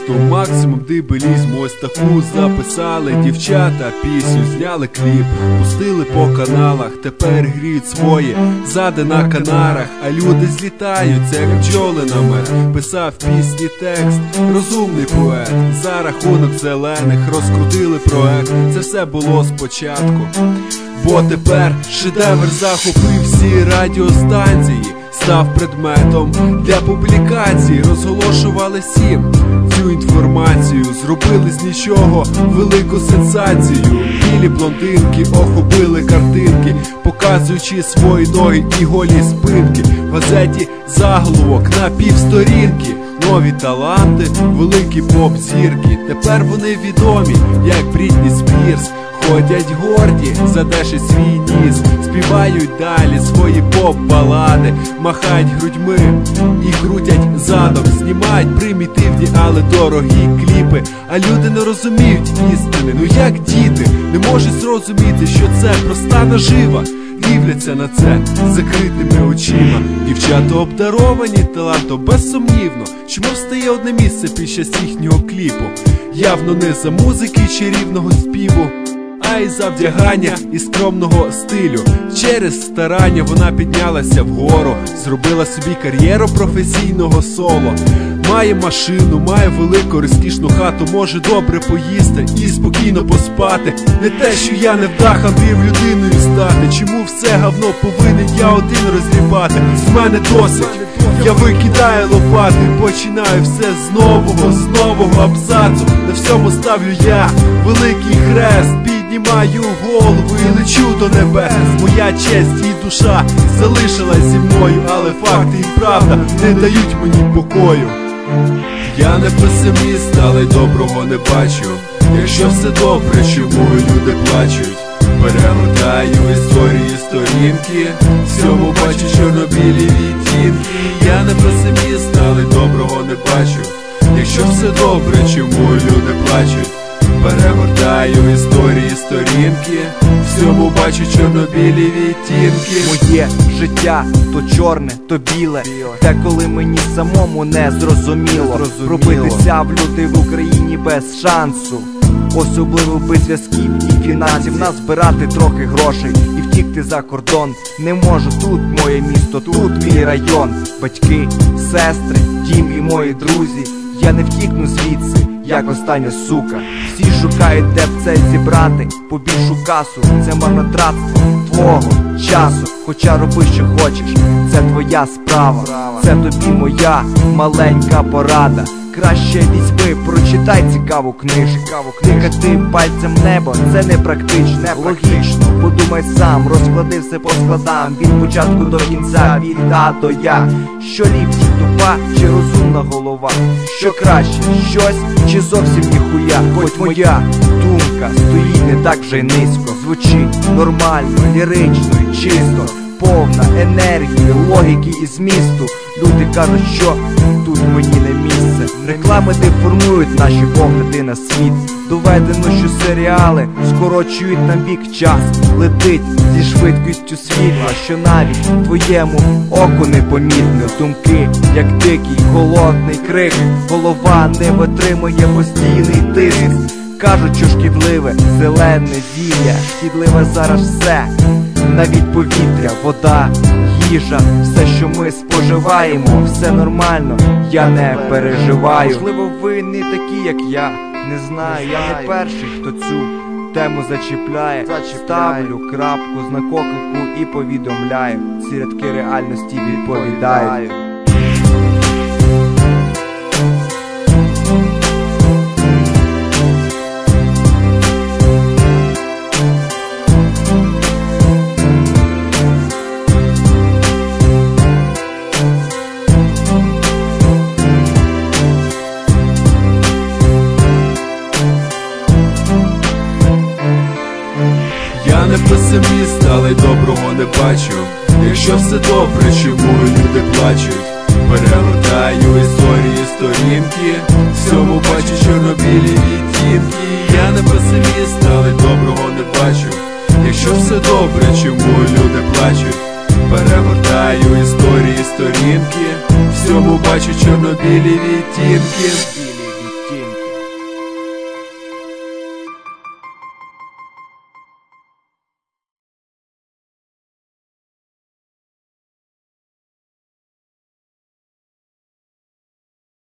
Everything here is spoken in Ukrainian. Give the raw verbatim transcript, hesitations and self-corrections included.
то максимум дебілізму. Ось таку записали дівчата пісню, зняли кліп, пустили по каналах, тепер гріють своє зади на Канарах. А люди злітаються, як бджоли на мед. Писав пісні текст, розумний поет. За рахунок зелених розкрутили проект. Це все було спочатку, бо тепер шедевр захопив всі радіостанції, став предметом для публікацій. Розголошували всім цю інформацію, зробили з нічого велику сенсацію. Білі блондинки охопили картинки, показуючи свої ноги і голі спинки. В газеті заголовок на півсторінки. Нові таланти, великі поп-зірки. Тепер вони відомі, як Брітні Спірс. Ходять горді, задеши свій ніс, співають далі свої поп-балади, махають грудьми і крутять задом, знімають примітивні, але дорогі кліпи. А люди не розуміють істини, ну як діти не можуть зрозуміти, що це проста нажива. Дивляться на це закритими очима. Дівчата обдаровані талантом, безсумнівно. Чому встає одне місце під час їхнього кліпу? Явно не за музики чи рівного співу, а й за вдягання і скромного стилю. Через старання вона піднялася вгору, зробила собі кар'єру професійного соло. Має машину, має велику розкішну хату, може добре поїсти і спокійно поспати. Не те, що я не вдахав мрів людиною стати. Чому все говно повинен я один розгрібати? З мене досить, я викидаю лопати, починаю все з нового, з нового абзацу. На всьому ставлю я великий хрест, піднімаю голову і лечу до небес. Моя честь і душа залишилась зі мною, але факти і правда не дають мені покою. Я не песиміст, але й доброго не бачу. Якщо все добре, чому люди плачуть? Перегортаю історії сторінки, всьому бачу чорно-білі відтінки. Я не песиміст, але й доброго не бачу. Якщо все добре, чому люди плачуть? Перегортаю історії сторінки, всьому бачу чорно-білі відтінки. Моє життя то чорне, то біле, те, коли мені самому не зрозуміло. Пробитися в люди в Україні без шансу, особливо без зв'язків і фінансів. Назбирати трохи грошей і втікти за кордон не можу. Тут моє місто, тут мій район. Батьки, сестри, дім і мої друзі. Я не втікну звідси, як остання сука. Всі шукають, де б це зібрати побільшу касу. Це марнотратство твого часу. Хоча роби, що хочеш, це твоя справа. Це тобі моя маленька порада. Краще візьми, прочитай цікаву книжку. Тикати пальцем в небо – це не практично, логічно. Подумай сам, розклади все по складам, від початку до кінця, від А до Я. Що ліпше, тупа чи розумна голова? Що краще, щось чи зовсім ніхуя? Хоч моя думка стоїть не так вже й низько, звучить нормально, лірично і чисто, повна енергії, логіки і змісту. Люди кажуть, що тут мені не місце. Реклами деформують наші погляди на світ. Доведено, що серіали скорочують нам вік. Час летить зі швидкістю світла, що навіть твоєму оку непомітно. Думки, як дикий, голодний крик. Голова не витримує постійний тиск. Кажуть, що шкідливе зелене зілля. Шкідливе зараз все, навіть повітря, вода, їжа. Все, що ми споживаємо, все нормально, я не переживаю. Можливо, ви не такі, як я, не знаю. Я не перший, хто цю тему зачіпляє. Ставлю крапку, знак оклику і повідомляю. Ці рядки реальності відповідають. Я не песиміст, але й доброго не бачу. Якщо все добре, чому люди плачуть? Перегортаю історії сторінки, всьому бачу чорно-білі відтінки. Я не песиміст, але й доброго не бачу. Якщо все добре, чому люди плачуть? Перегортаю історії сторінки, всьому бачу чорно-білі відтінки.